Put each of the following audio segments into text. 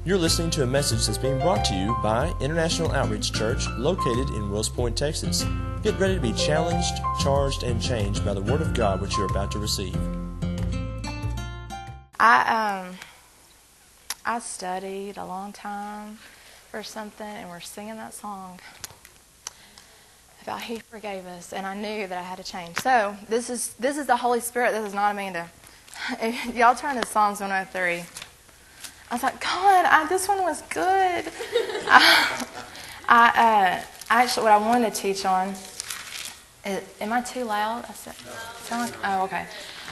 You're listening to a message that's being brought to you by International Outreach Church, located in Wills Point, Texas. Get ready to be challenged, charged, and changed by the Word of God which you're about to receive. I studied a long time for something, and we're singing that song about He forgave us, and I knew that I had to change. So this is the Holy Spirit. This is not Amanda. If y'all turn to Psalms 103. I was like, God, this one was good. Actually, what I wanted to teach on is, am I too loud? Sound like, oh, okay.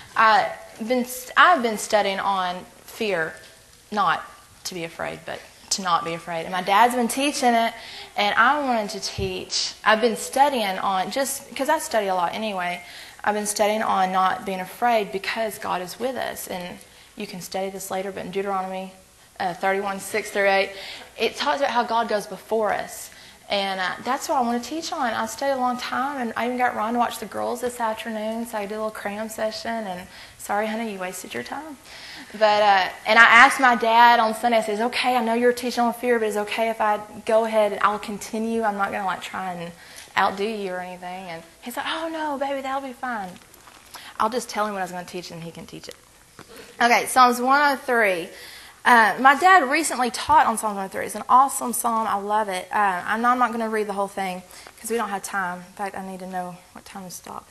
I've been studying on fear, not to be afraid, but to not be afraid. And my dad's been teaching it, and I wanted to teach. I've been studying on, just because I study a lot anyway, I've been studying on not being afraid because God is with us. And you can study this later, but in Deuteronomy 31, 6 through 8, it talks about how God goes before us. And that's what I want to teach on. I studied a long time, and I even got Ron to watch the girls this afternoon, so I did a little cram session, and sorry, honey, you wasted your time. But and I asked my dad on Sunday, I said, okay, I know you're teaching on fear, but it's okay if I go ahead and I'll continue. I'm not going to try and outdo you or anything. And he's like, oh, no, baby, that'll be fine. I'll just tell him what I was going to teach, and he can teach it. Okay, Psalms 103. My dad recently taught on Psalm 103. It's an awesome psalm. I love it. I'm not going to read the whole thing because we don't have time. In fact, I need to know what time to stop.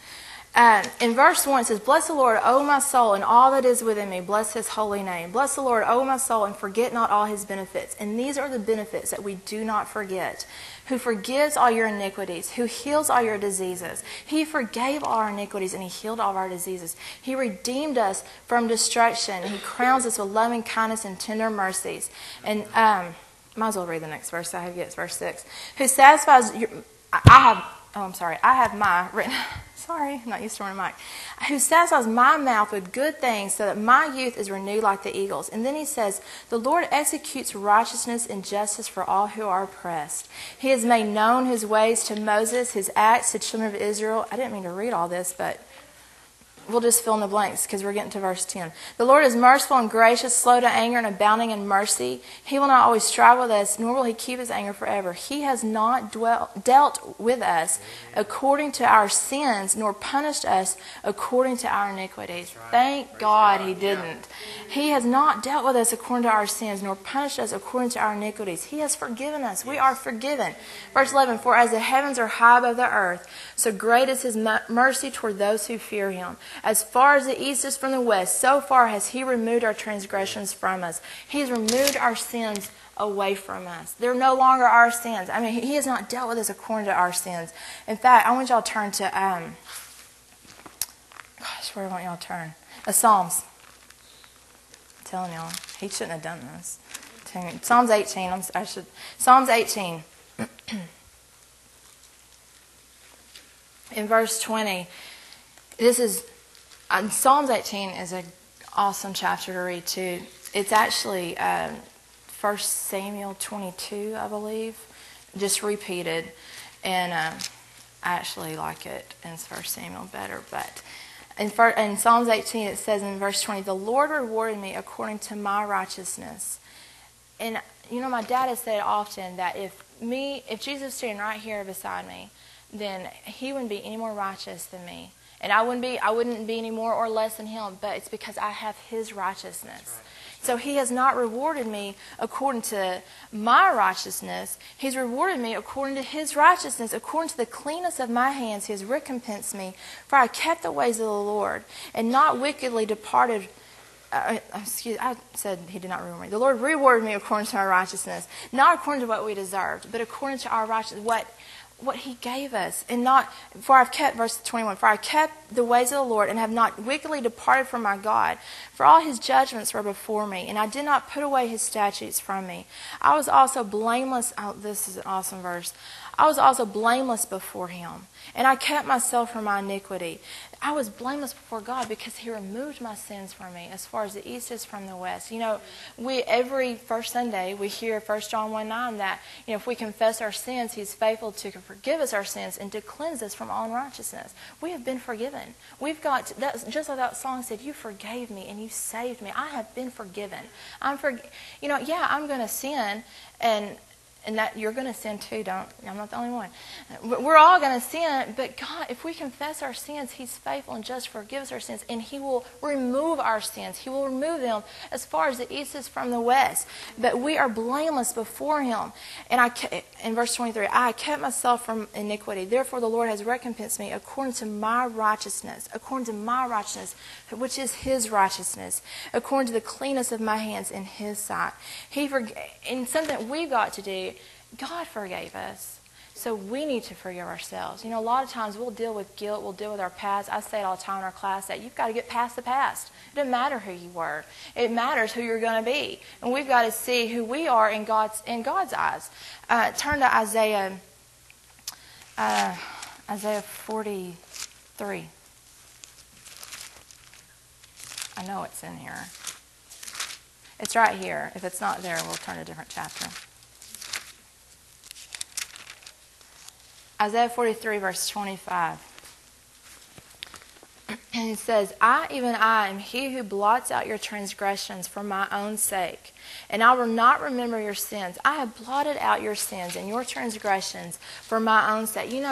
In verse 1, it says, Bless the Lord, O my soul, and all that is within me. Bless His holy name. Bless the Lord, O my soul, and forget not all His benefits. And these are the benefits that we do not forget. Who forgives all your iniquities, who heals all your diseases. He forgave all our iniquities, and He healed all of our diseases. He redeemed us from destruction. He crowns us with loving kindness and tender mercies. And might as well read the next verse. I have it's verse 6. Who satisfies your... I have my written... Sorry, I'm not used to running a mic. Who satisfies my mouth with good things so that my youth is renewed like the eagles. And then he says, the Lord executes righteousness and justice for all who are oppressed. He has made known His ways to Moses, His acts to children of Israel. I didn't mean to read all this, but we'll just fill in the blanks because we're getting to verse 10. The Lord is merciful and gracious, slow to anger and abounding in mercy. He will not always strive with us, nor will He keep His anger forever. He has not dealt with us according to our sins, nor punished us according to our iniquities. Right. Thank God He didn't. He has not dealt with us according to our sins, nor punished us according to our iniquities. He has forgiven us. We are forgiven. Verse 11, For as the heavens are high above the earth, so great is His mercy toward those who fear Him. As far as the east is from the west, so far has He removed our transgressions from us. He's removed our sins away from us. They're no longer our sins. I mean, He has not dealt with us according to our sins. In fact, I want y'all to turn to, where do I want y'all to turn? Psalms. I'm telling y'all, he shouldn't have done this. Psalms 18. Psalms 18. In verse 20, Psalms 18 is an awesome chapter to read too. It's actually 1 Samuel 22, I believe, just repeated. And I actually like it in 1 Samuel better. But in Psalms 18, it says in verse 20, The Lord rewarded me according to my righteousness. And, my dad has said often that if Jesus was sitting right here beside me, then He wouldn't be any more righteous than me. And I wouldn't be any more or less than Him, but it's because I have His righteousness. Right. So He has not rewarded me according to my righteousness. He's rewarded me according to His righteousness. According to the cleanness of my hands, He has recompensed me. For I kept the ways of the Lord, and not wickedly departed. I said He did not reward me. The Lord rewarded me according to our righteousness. Not according to what we deserved, but according to our righteousness, what He gave us. And not, for I've kept, verse 21, For I kept the ways of the Lord, and have not wickedly departed from my God. For all His judgments were before me, and I did not put away His statutes from me. I was also blameless. Oh, this is an awesome verse. I was also blameless before Him, and I kept myself from my iniquity. I was blameless before God because he removed my sins from me as far as the east is from the west. Every first Sunday we hear 1 John 1:9 that, if we confess our sins, he's faithful to forgive us our sins and to cleanse us from all unrighteousness. We have been forgiven. We've got that, just like that song said, you forgave me and you saved me. I have been forgiven. I'm going to sin, and that you're going to sin too. I'm not the only one. We're all going to sin, but God, if we confess our sins, he's faithful and just forgives our sins, and he will remove our sins. He will remove them as far as the east is from the west. But we are blameless before him. And in verse 23, I kept myself from iniquity. Therefore the Lord has recompensed me according to my righteousness, which is his righteousness, according to the cleanness of my hands in his sight. And something we've got to do, God forgave us, so we need to forgive ourselves. A lot of times we'll deal with guilt, we'll deal with our past. I say it all the time in our class that you've got to get past the past. It doesn't matter who you were. It matters who you're going to be. And we've got to see who we are in God's eyes. Turn to Isaiah 43. I know it's in here. It's right here. If it's not there, we'll turn to a different chapter. Isaiah 43, verse 25. And it says, even I am he who blots out your transgressions for my own sake, and I will not remember your sins. I have blotted out your sins and your transgressions for my own sake. In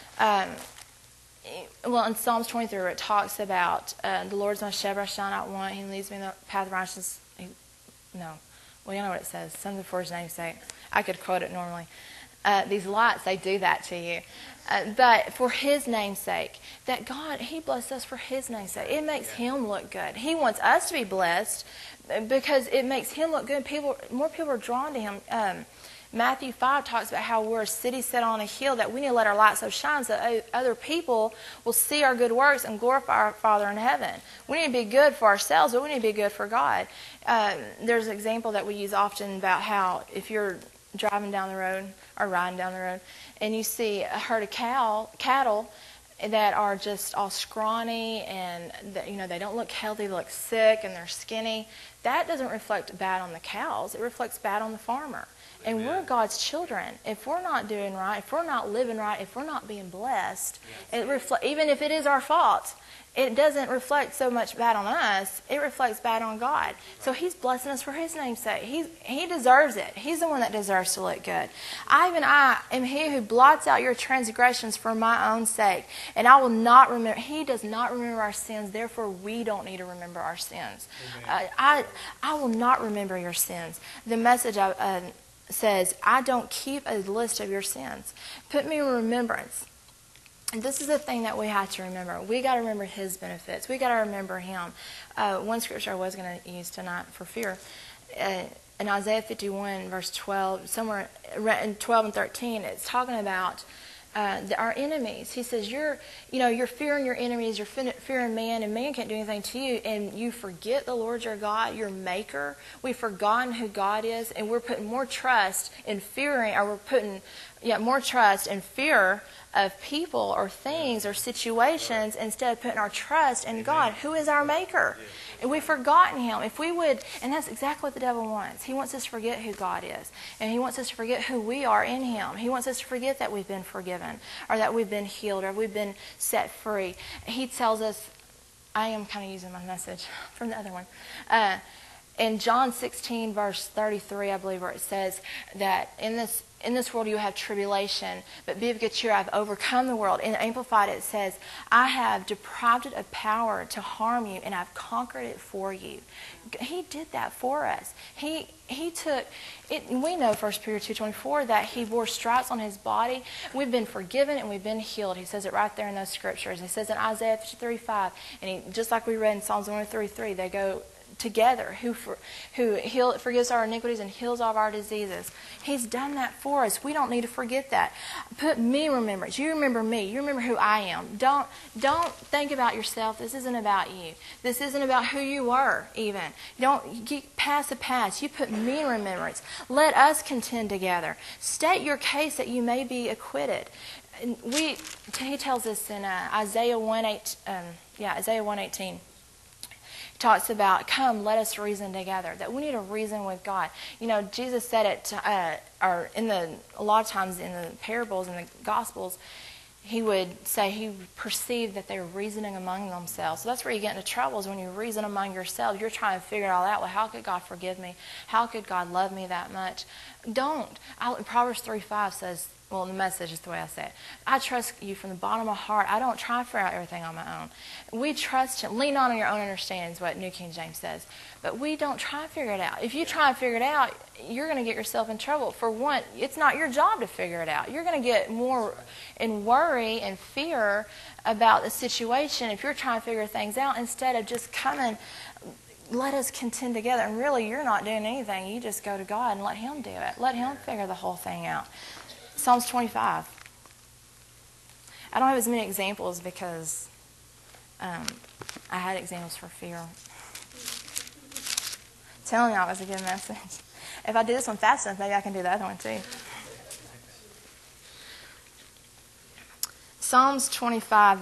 Psalms 23, where it talks about the Lord's my shepherd, I shall not want. He leads me in the path of righteousness. You know what it says. Something for his name's sake. I could quote it normally. These lights, they do that to you. But for his name's sake, that God, he blessed us for his name's sake. It makes him look good. He wants us to be blessed because it makes him look good. More people are drawn to him. Matthew 5 talks about how we're a city set on a hill, that we need to let our light so shine so that other people will see our good works and glorify our Father in heaven. We need to be good for ourselves, but we need to be good for God. There's an example that we use often about how if you're driving down the road or riding down the road and you see a herd of cattle that are just all scrawny and they don't look healthy, they look sick and they're skinny, that doesn't reflect bad on the cows. It reflects bad on the farmer. And Amen. We're God's children. If we're not doing right, if we're not living right, if we're not being blessed, even if it is our fault, it doesn't reflect so much bad on us. It reflects bad on God. So he's blessing us for his name's sake. He deserves it. He's the one that deserves to look good. I am he who blots out your transgressions for my own sake. And I will not remember. He does not remember our sins. Therefore, we don't need to remember our sins. I will not remember your sins. The message says, I don't keep a list of your sins. Put me in remembrance. And this is the thing that we have to remember. We got to remember his benefits. We got to remember him. One scripture I was going to use tonight for fear, in Isaiah 51, verse 12, somewhere in 12 and 13, it's talking about our enemies. He says, you're fearing your enemies, you're fearing man, and man can't do anything to you, and you forget the Lord your God, your maker. We've forgotten who God is, and we're putting more trust in fearing, or we're putting more trust in fear of people or things or situations instead of putting our trust in God, who is our maker. And we've forgotten him. If we would, and that's exactly what the devil wants. He wants us to forget who God is. And he wants us to forget who we are in him. He wants us to forget that we've been forgiven, or that we've been healed, or we've been set free. He tells us, I am kind of using my message from the other one. In John 16, verse 33, I believe, where it says that in this world you have tribulation, but be of good cheer, I've overcome the world. In Amplified it says, I have deprived it of power to harm you, and I've conquered it for you. He did that for us. He took it. We know 1 Peter 2:24 that he bore stripes on his body. We've been forgiven and we've been healed. He says it right there in those scriptures. He says in Isaiah 53:5, and just like we read in Psalms 103:3, they go together, who forgives our iniquities and heals all of our diseases. He's done that for us. We don't need to forget that. Put me in remembrance. You remember me. You remember who I am. Don't think about yourself. This isn't about you. This isn't about who you were even. Don't get past the past. You put me in remembrance. Let us contend together. State your case that you may be acquitted. he tells us in Isaiah 1:18. He talks about, come, let us reason together, that we need to reason with God. Jesus said it, a lot of times in the parables and the Gospels, he would say he perceived that they were reasoning among themselves. So that's where you get into trouble, is when you reason among yourselves. You're trying to figure it all out. Well, how could God forgive me? How could God love me that much? Don't. Proverbs 3:5 says, well, the Message is the way I say it, I trust you from the bottom of my heart. I don't try to figure out everything on my own. We trust him. Lean on your own understanding is what New King James says. But we don't try to figure it out. If you try to figure it out, you're going to get yourself in trouble. For one, it's not your job to figure it out. You're going to get more in worry and fear about the situation if you're trying to figure things out instead of just coming, let us contend together. And really, you're not doing anything. You just go to God and let him do it. Let him figure the whole thing out. Psalms 25. I don't have as many examples because I had examples for fear. Telling y'all it was a good message. If I do this one fast enough, maybe I can do the other one too. Psalms 25,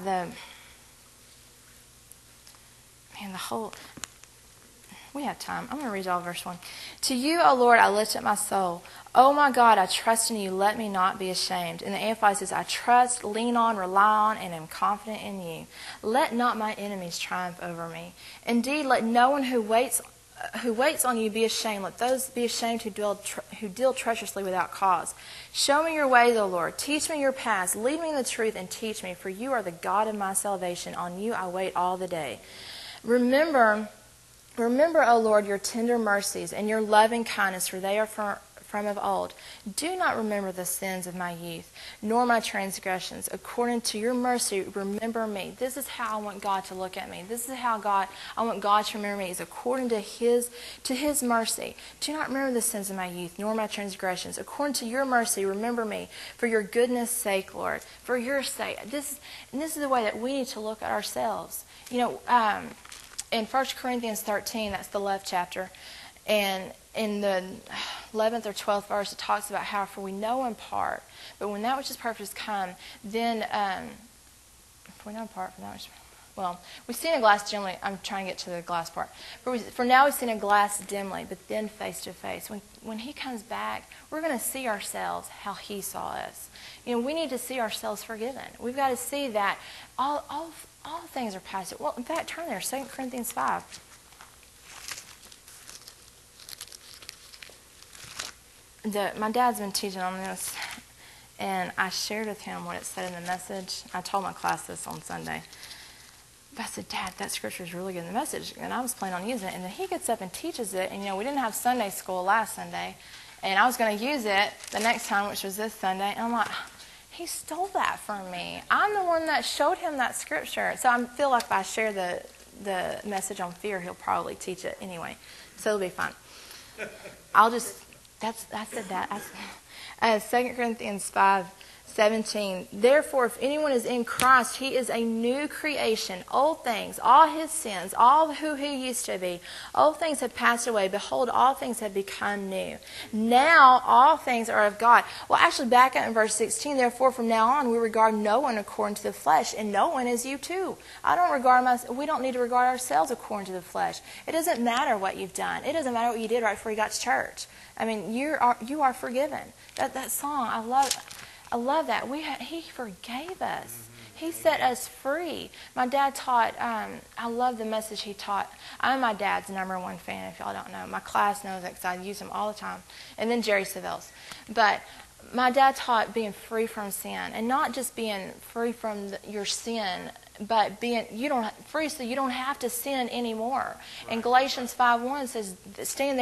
we have time. I'm going to read y'all verse 1. To you, O Lord, I lift up my soul. Oh my God, I trust in you. Let me not be ashamed. And the Amplified says, I trust, lean on, rely on, and am confident in you. Let not my enemies triumph over me. Indeed, let no one who waits on you be ashamed. Let those be ashamed who deal treacherously without cause. Show me your ways, O Lord. Teach me your paths. Lead me in the truth and teach me. For you are the God of my salvation. On you I wait all the day. Remember, O Lord, your tender mercies and your loving kindness, for they are from of old. Do not remember the sins of my youth, nor my transgressions. According to your mercy, remember me. This is how I want God to look at me. This is how I want God to remember me, is according to His mercy. Do not remember the sins of my youth, nor my transgressions. According to your mercy, remember me, for your goodness' sake, Lord. For your sake. This is the way that we need to look at ourselves. In 1 Corinthians 13, that's the love chapter, and in the 11th or 12th verse, it talks about how, for we know in part, but when that which is perfect has come, then, if we know in part, we see in a glass dimly. I'm trying to get to the glass part. For now we see in a glass dimly, but then face to face. When He comes back, we're going to see ourselves how He saw us. We need to see ourselves forgiven. We've got to see that all things are past. Well, in fact, turn there, 2 Corinthians 5. My dad's been teaching on this, and I shared with him what it said in the Message. I told my class this on Sunday. But I said, Dad, that scripture is really good in the Message, and I was planning on using it. And then he gets up and teaches it, and we didn't have Sunday school last Sunday, and I was going to use it the next time, which was this Sunday, and I'm like, he stole that from me. I'm the one that showed him that scripture. So I feel like if I share the message on fear, he'll probably teach it anyway. So it'll be fine. I said that. 2 Corinthians 5:17. Therefore, if anyone is in Christ, he is a new creation. Old things, all his sins, all who he used to be, old things have passed away. Behold, all things have become new. Now all things are of God. Well, actually, back up in verse 16. Therefore, from now on, we regard no one according to the flesh, and no one is you too. We don't need to regard ourselves according to the flesh. It doesn't matter what you've done. It doesn't matter what you did right before you got to church. I mean, you are forgiven. That song, I love that. He forgave us. He set us free. My dad taught, I love the message he taught. I'm my dad's #1 fan, if y'all don't know. My class knows that because I use him all the time. And then Jerry Savelle's. But my dad taught being free from sin. And not just being free from your sin, but being free so you don't have to sin anymore. Right. And Galatians 5:1 says, stand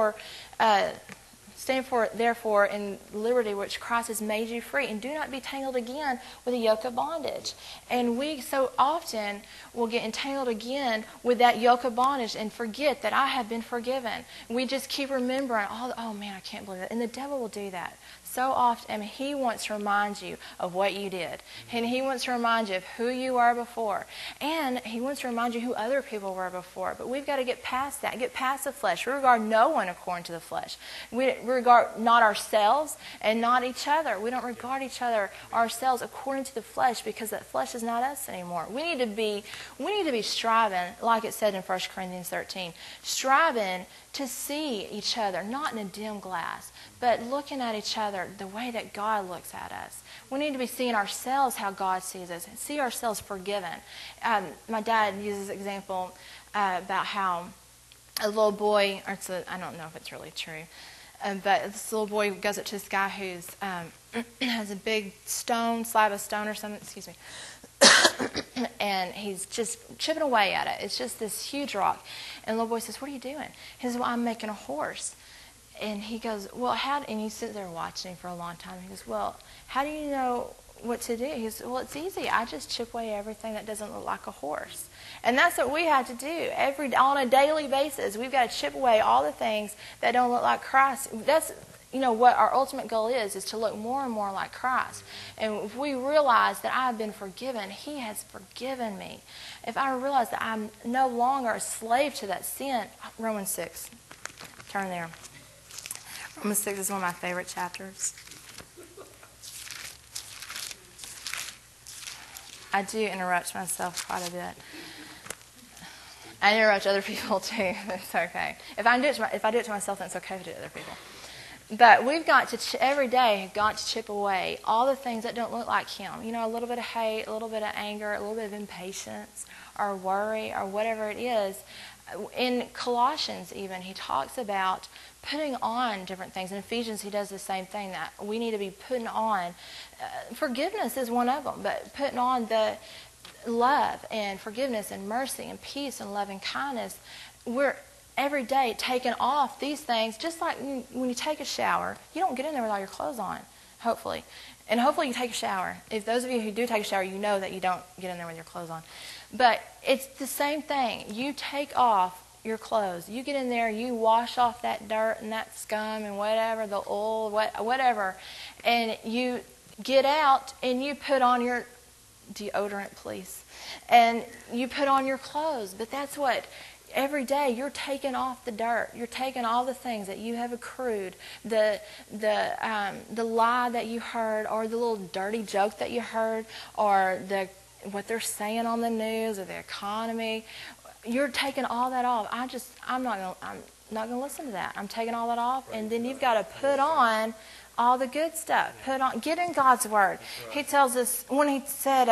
therefore in liberty which Christ has made you free, and do not be tangled again with a yoke of bondage. And we so often will get entangled again with that yoke of bondage and forget that I have been forgiven. We just keep remembering, oh man, I can't believe that. And the devil will do that so often. He wants to remind you of what you did. And he wants to remind you of who you were before. And he wants to remind you who other people were before. But we've got to get past that, get past the flesh. We regard no one according to the flesh. We regard not ourselves and not each other. We don't regard each other, ourselves, according to the flesh, because that flesh is not us anymore. We need to be striving, like it said in 1 Corinthians 13, striving to see each other, not in a dim glass, but looking at each other the way that God looks at us. We need to be seeing ourselves how God sees us, and see ourselves forgiven. My dad uses an example about how a little boy, I don't know if it's really true, but this little boy goes up to this guy who's has a big slab of stone or something, and he's just chipping away at it. It's just this huge rock. And the little boy says, "What are you doing?" He says, "Well, I'm making a horse." And he goes, "Well, how?" And he sits there watching him for a long time. He goes, "Well, how do you know what to do?" He goes, "Well, it's easy. I just chip away everything that doesn't look like a horse." And that's what we have to do on a daily basis. We've got to chip away all the things that don't look like Christ. That's what our ultimate goal is to look more and more like Christ. And if we realize that I have been forgiven, He has forgiven me. If I realize that I'm no longer a slave to that sin, Romans 6, turn there. Romans 6 is one of my favorite chapters. I do interrupt myself quite a bit. I interrupt other people too. It's okay. If I do it to myself, then it's okay to do it to other people. But we've got to, every day, have got to chip away all the things that don't look like Him. A little bit of hate, a little bit of anger, a little bit of impatience, or worry, or whatever it is. In Colossians even, he talks about putting on different things. In Ephesians, he does the same thing, that we need to be putting on. Forgiveness is one of them, but putting on the love and forgiveness and mercy and peace and loving kindness. We're every day taking off these things, just like when you take a shower. You don't get in there with all your clothes on, hopefully. And hopefully you take a shower. If those of you who do take a shower, you know that you don't get in there with your clothes on. But it's the same thing. You take off your clothes. You get in there, you wash off that dirt and that scum and whatever, the oil, whatever. And you get out and you put on your deodorant, please. And you put on your clothes. But that's what, every day you're taking off the dirt. You're taking all the things that you have accrued, the lie that you heard, or the little dirty joke that you heard, or what they're saying on the news, or the economy. You're taking all that off. I'm not gonna listen to that. I'm taking all that off, and then you've got to put on all the good stuff. Get in God's Word. He tells us, when he said,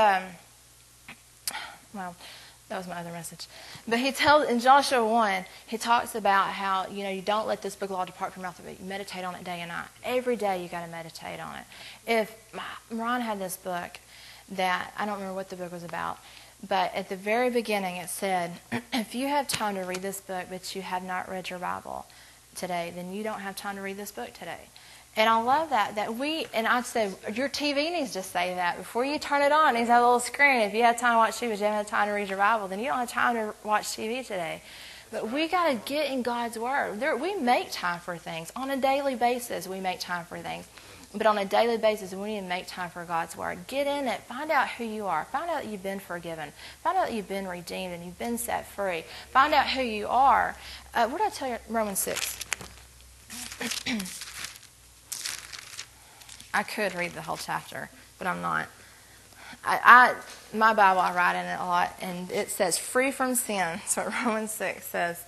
well, that was my other message. But he tells, in Joshua 1, he talks about how, you don't let this book of law depart from your mouth, but you meditate on it day and night. Every day you got to meditate on it. If Ron had this book that, I don't remember what the book was about, but at the very beginning it said, if you have time to read this book, but you have not read your Bible today, then you don't have time to read this book today. And I love that and I'd say, your TV needs to say that. Before you turn it on, it needs to have a little screen. If you have time to watch TV, but you haven't had time to read your Bible, then you don't have time to watch TV today. But we got to get in God's Word. We make time for things. On a daily basis, we make time for things. But on a daily basis, we need to make time for God's Word. Get in it. Find out who you are. Find out that you've been forgiven. Find out that you've been redeemed and you've been set free. Find out who you are. What did I tell you? Romans 6. I could read the whole chapter, but I'm not. My Bible, I write in it a lot, and it says, free from sin. That's what Romans 6 says.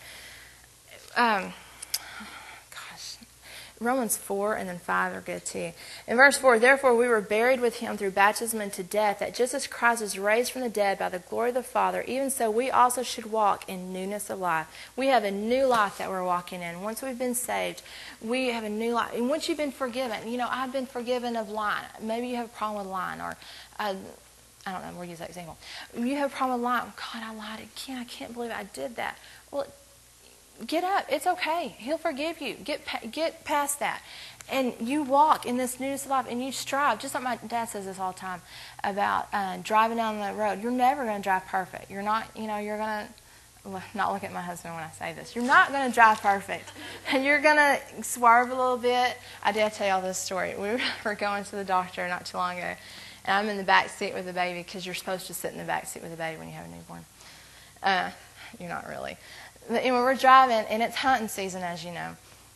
Romans 4 and then 5 are good too. In verse 4, therefore we were buried with Him through baptism into death, that just as Christ was raised from the dead by the glory of the Father, even so we also should walk in newness of life. We have a new life that we're walking in. Once we've been saved, we have a new life. And once you've been forgiven, I've been forgiven of lying. Maybe you have a problem with lying, or I don't know, we'll use that example. You have a problem with lying. God, I lied again. I can't believe I did that. Well, get up. It's okay. He'll forgive you. Get past that. And you walk in this newness of life, and you strive. Just like my dad says this all the time about driving down the road. You're never going to drive perfect. You're not, you're going to, not look at my husband when I say this. You're not going to drive perfect. And you're going to swerve a little bit. I did tell y'all this story. We were going to the doctor not too long ago, and I'm in the back seat with the baby, because you're supposed to sit in the back seat with the baby when you have a newborn. You're not really. But anyway, we're driving, and it's hunting season, as you know.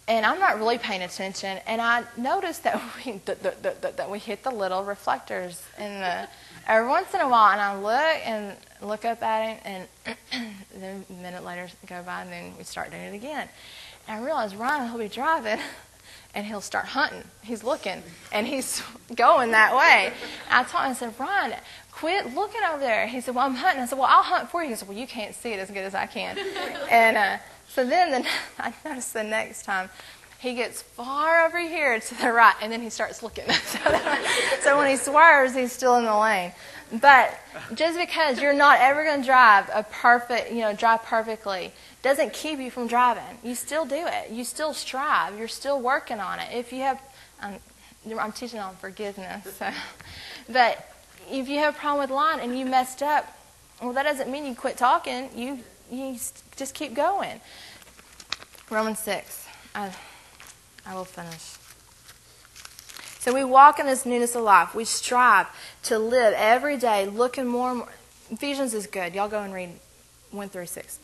And I'm not really paying attention, and I noticed that we hit the little reflectors every once in a while, and I look up at him, and then a minute later go by, and then we start doing it again. And I realized Ryan, he'll be driving, and he'll start hunting. He's looking, and he's going that way. And I told him, I said, Ryan, quit looking over there. He said, well, I'm hunting. I said, well, I'll hunt for you. He said, well, you can't see it as good as I can. And so then I noticed the next time he gets far over here to the right, and then he starts looking. So when he swerves, he's still in the lane. But just because you're not ever going to drive drive perfectly doesn't keep you from driving. You still do it. You still strive. You're still working on it. If you have, I'm teaching on forgiveness. So. But if you have a problem with line and you messed up, well, that doesn't mean you quit talking. You just keep going. Romans 6. I will finish. So we walk in this newness of life. We strive to live every day looking more and more. Ephesians is good. Y'all go and read 1 through 6.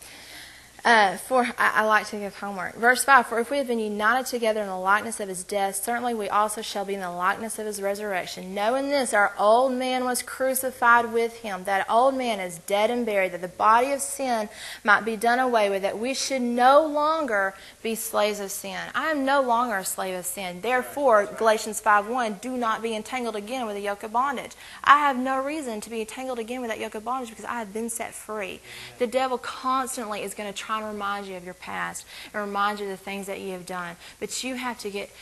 I like to give homework. Verse 5, for if we have been united together in the likeness of his death, certainly we also shall be in the likeness of his resurrection. Knowing this, our old man was crucified with him. That old man is dead and buried, that the body of sin might be done away with, that we should no longer be slaves of sin. I am no longer a slave of sin. Therefore, Galatians 5:1, do not be entangled again with a yoke of bondage. I have no reason to be entangled again with that yoke of bondage because I have been set free. The devil constantly is going to try and remind you of your past and remind you of the things that you have done. But you have to it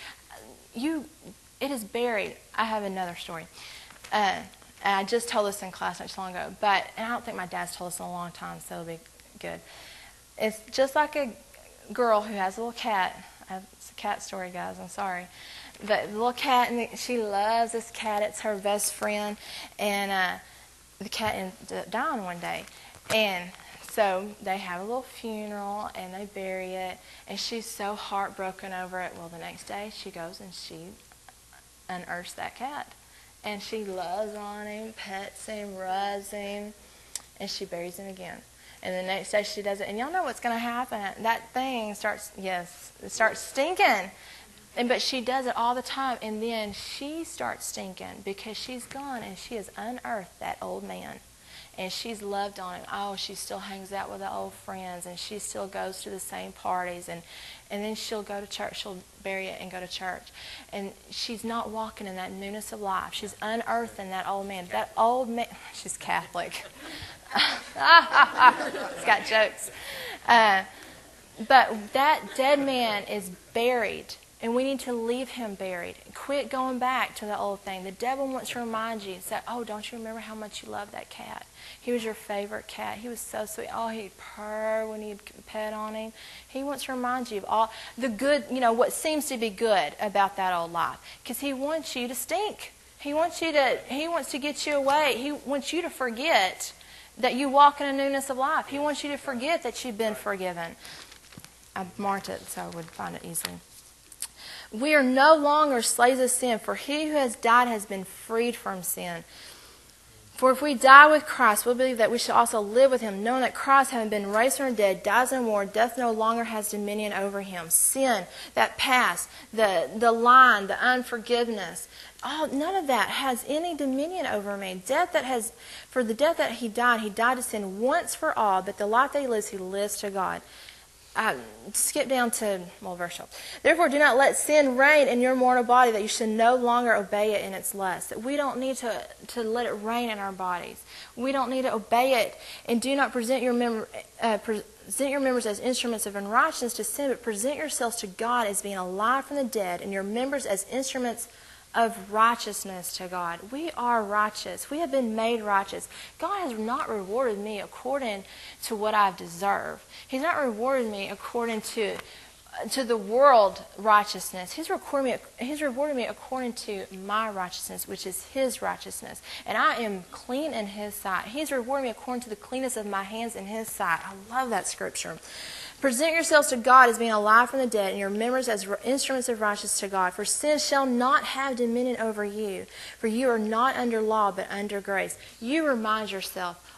is buried. I have another story. And I just told this in class not too long ago. And I don't think my dad's told this in a long time, so it'll be good. It's just like a girl who has a little cat. It's a cat story, guys. I'm sorry. But the little cat, and she loves this cat. It's her best friend. And the cat ended up dying one day. And so they have a little funeral, and they bury it, and she's so heartbroken over it. Well, the next day, she goes and she unearths that cat. And she loves on him, pets him, rubs him, and she buries him again. And the next day she does it. And y'all know what's going to happen. That thing starts stinking. But she does it all the time. And then she starts stinking because she's gone and she has unearthed that old man. And she's loved on him. Oh, she still hangs out with the old friends, and she still goes to the same parties. And then she'll go to church. She'll bury it and go to church. And she's not walking in that newness of life. She's unearthing that old man. That old man, she's Catholic. It's got jokes. But that dead man is buried. And we need to leave him buried. Quit going back to the old thing. The devil wants to remind you, say, oh, don't you remember how much you loved that cat? He was your favorite cat. He was so sweet. Oh, he'd purr when you'd pet on him. He wants to remind you of all the good, what seems to be good about that old life. Because he wants you to stink. He wants to get you away. He wants you to forget that you walk in a newness of life. He wants you to forget that you've been forgiven. I marked it so I would find it easily. We are no longer slaves of sin, for he who has died has been freed from sin. For if we die with Christ, we believe that we shall also live with him, knowing that Christ, having been raised from the dead, dies no more, death no longer has dominion over him. Sin, that past, the lying, the unforgiveness, none of that has any dominion over me. For the death that he died to sin once for all, but the life that he lives to God. Skip down to, verse 12. Therefore, do not let sin reign in your mortal body, that you should no longer obey it in its lust. That we don't need to let it reign in our bodies. We don't need to obey it. And do not present your members as instruments of unrighteousness to sin, but present yourselves to God as being alive from the dead, and your members as instruments of righteousness to God. We are righteous. We have been made righteous. God has not rewarded me according to what I've deserved. He's not rewarded me according to the world righteousness. He's rewarded me according to my righteousness, which is his righteousness. And I am clean in his sight. He's rewarded me according to the cleanness of my hands in his sight. I love that scripture. Present yourselves to God as being alive from the dead, and your members as instruments of righteousness to God. For sin shall not have dominion over you, for you are not under law, but under grace. You remind yourself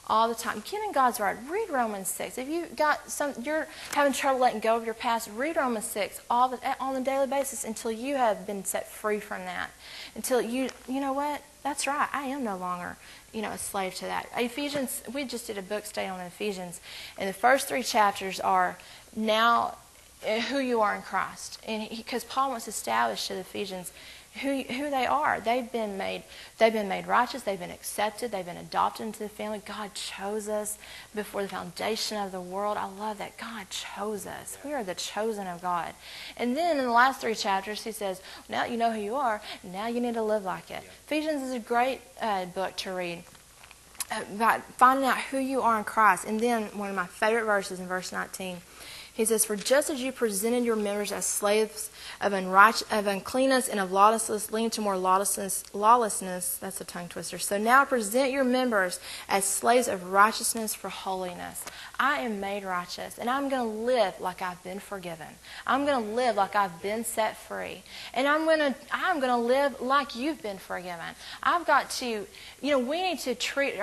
all the time. Get in God's Word. Read Romans 6. If you're having trouble letting go of your past, read Romans 6 on a daily basis until you have been set free from that. Until you know what? That's right. I am no longer, a slave to that. Ephesians, we just did a book study on Ephesians, and the first 3 chapters are now who you are in Christ. And because Paul wants to establish to the Ephesians who they are. They've been made righteous. They've been accepted. They've been adopted into the family. God chose us before the foundation of the world. I love that. God chose us. We are the chosen of God. And then in the last 3 chapters, he says, now you know who you are. Now you need to live like it. Ephesians is a great book to read about finding out who you are in Christ. And then one of my favorite verses in verse 19, he says, for just as you presented your members as slaves of uncleanness and of lawlessness, leading to more lawlessness, that's a tongue twister. So now present your members as slaves of righteousness for holiness. I am made righteous, and I'm going to live like I've been forgiven. I'm going to live like I've been set free. And I'm going to live like you've been forgiven. I've got to, we need to treat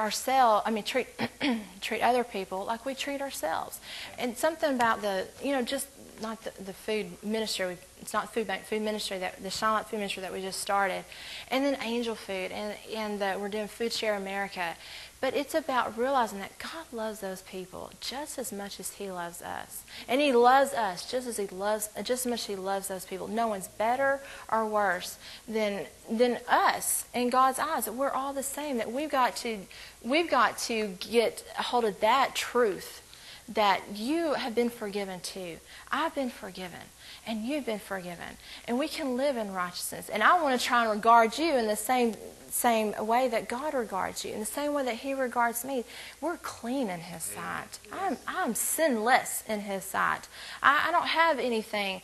treat other people like we treat ourselves. And something about just not the food ministry. It's not food bank, food ministry, the Shine Light Food Ministry that we just started. And then Angel Food, and we're doing Food Share America. But it's about realizing that God loves those people just as much as He loves us. And He loves us just as much as He loves those people. No one's better or worse than us in God's eyes. We're all the same. That we've got to get a hold of that truth, that you have been forgiven too. I've been forgiven, and you've been forgiven. And we can live in righteousness. And I want to try and regard you in the same way that God regards you, in the same way that He regards me. We're clean in His sight. I'm sinless in His sight. I don't have anything.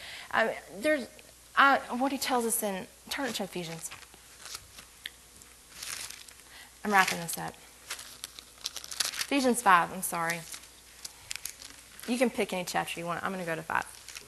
What He tells us in, turn it to Ephesians. I'm wrapping this up. Ephesians 5, I'm sorry. You can pick any chapter you want. I'm going to go to 5.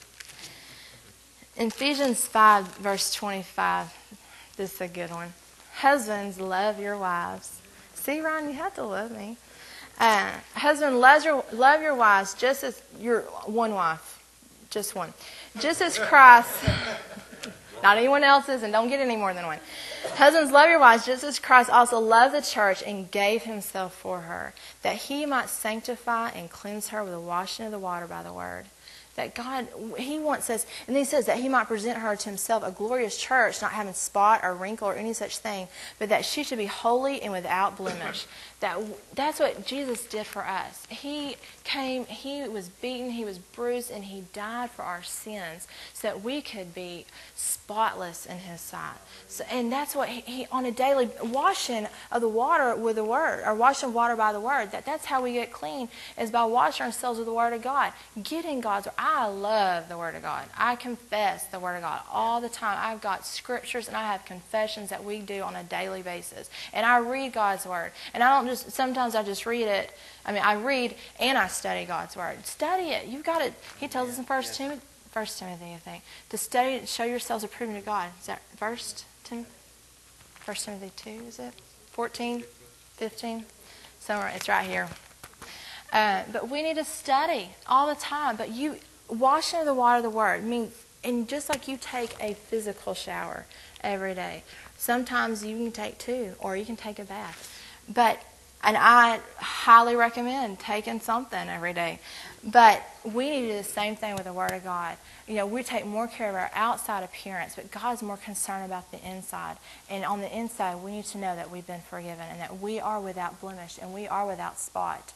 In Ephesians 5, verse 25, this is a good one. Husbands, love your wives. See, Ryan, you have to love me. Husband, love your wives just as your one wife. Just one. Just as Christ, not anyone else's, and don't get any more than one. Husbands, love your wives just as Christ also loved the church and gave Himself for her, that He might sanctify and cleanse her with the washing of the water by the word. That God, He wants us, and He says that He might present her to Himself a glorious church, not having spot or wrinkle or any such thing, but that she should be holy and without blemish. That's what Jesus did for us. He came, He was beaten, He was bruised, and He died for our sins so that we could be spotless in His sight. So, and that's what he on a daily washing of the water with the Word, or washing water by the Word. That's how we get clean, is by washing ourselves with the Word of God. Get in God's Word. I love the Word of God. I confess the Word of God all the time. I've got scriptures and I have confessions that we do on a daily basis. And I read God's Word. And sometimes I just read it. I read and I study God's Word. Study it. You've got it. He tells us in 1 Timothy, I think, to study it and show yourselves approved to God. Is that 1 Timothy 2, is it? 14, 15? Somewhere, it's right here. But we need to study all the time. But washing of the water of the Word means, and just like you take a physical shower every day, sometimes you can take 2, or you can take a bath. And I highly recommend taking something every day. But we need to do the same thing with the Word of God. We take more care of our outside appearance, but God's more concerned about the inside. And on the inside, we need to know that we've been forgiven and that we are without blemish and we are without spot.